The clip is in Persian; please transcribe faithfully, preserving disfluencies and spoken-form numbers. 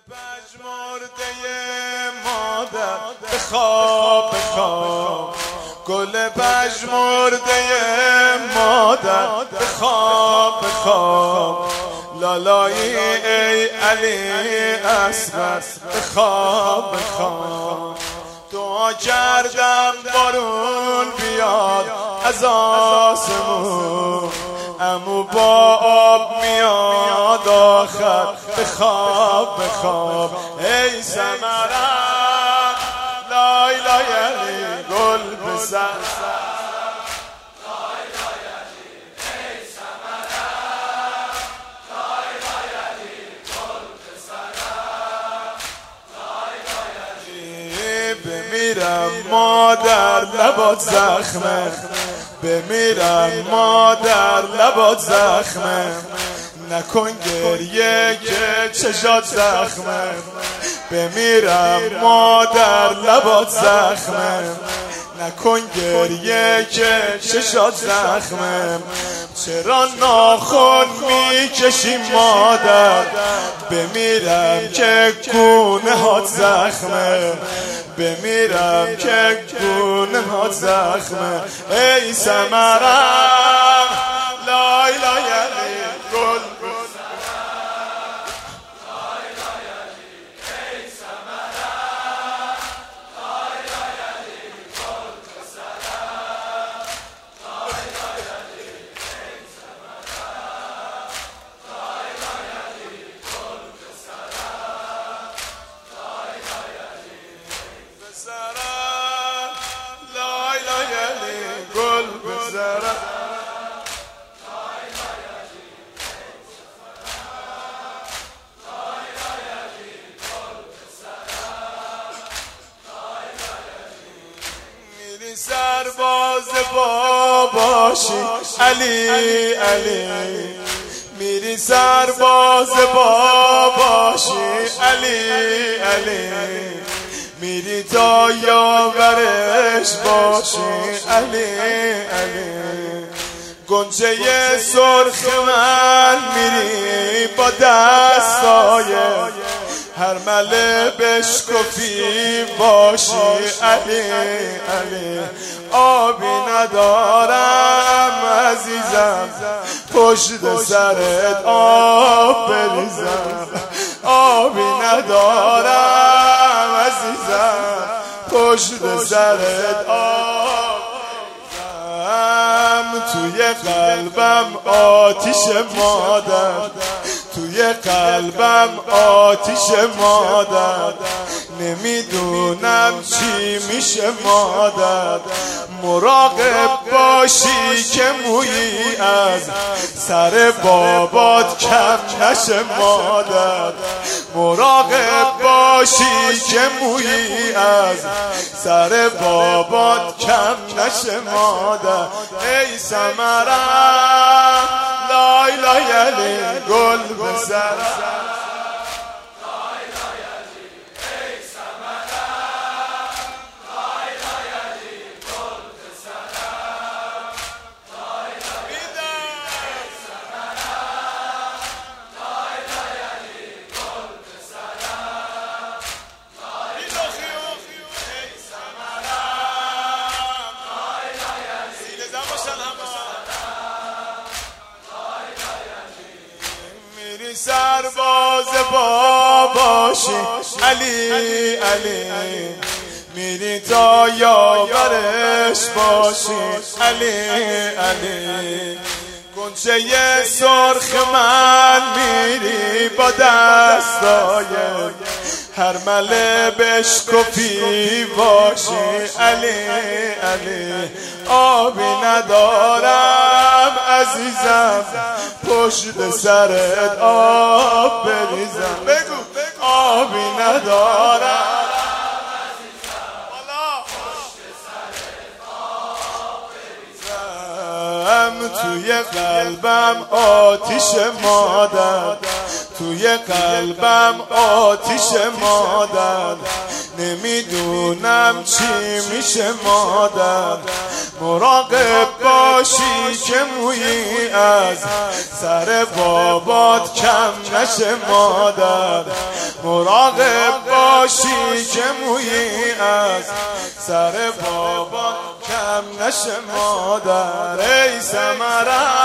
پژمرده مادر بخواب بخواب، گل پژمرده مادر بخواب بخواب، لالایی ای علی اصغر بخواب بخواب. دعا کردم بارون بیاد از آسمون، امو با آب میاد آخر بخواب بخواب. ای ثمرم لای لای علی گل بزن، بمیرم مادر لبات زخمه، بمیرم مادر لبات زخمه، نکن گریه که چشات زخمه. بمیرم مادر لبات زخمه، نکن گریه که چشات زخمه. چرا ناخن میکشی مادر، بمیرم که گونه هات زخمه، بمیرم که گونه هات زخمه. ای ثمرم لای لای علی گل سرباز باباشی علی علی، میری سرباز باباشی علی علی، میری تا یاورش باشی علی علی. گنجه سرخ من میری با دستای هر مله بشکفی باشی علی علی. آبی ندارم عزیزم پشت سرت آب بریزم، آبی ندارم عزیزم پشت سرت آب بریزم. توی قلبم آتیش مادر، توی قلبم آتیش مادر، نمیدونم چی میشه مادر. مراقب باشی که مویی از سر بابات کم نشه مادر، مراقب باشی که مویی از سر بابات کم نشه مادر. ای ثمرم لای لای علی گل بزن، سرباز باباشی علی علی، میری تا یاورش باشی علی علی. گنجه سرخ من میری با دستای هر مله بشکفی باشی علی علی. آبی ندارم عزیزم پشت سرت آب بریزم، بگو آبی ندارم توی قلبم آتیش مادر، توی قلبم آتیش مادر، نمیدونم چی میشه مادر. مراقب باشی که مویی از سر بابات کم نشه مادر. مراقب باشی که مویی از سر بابات کم نشه مادر. ای ثمره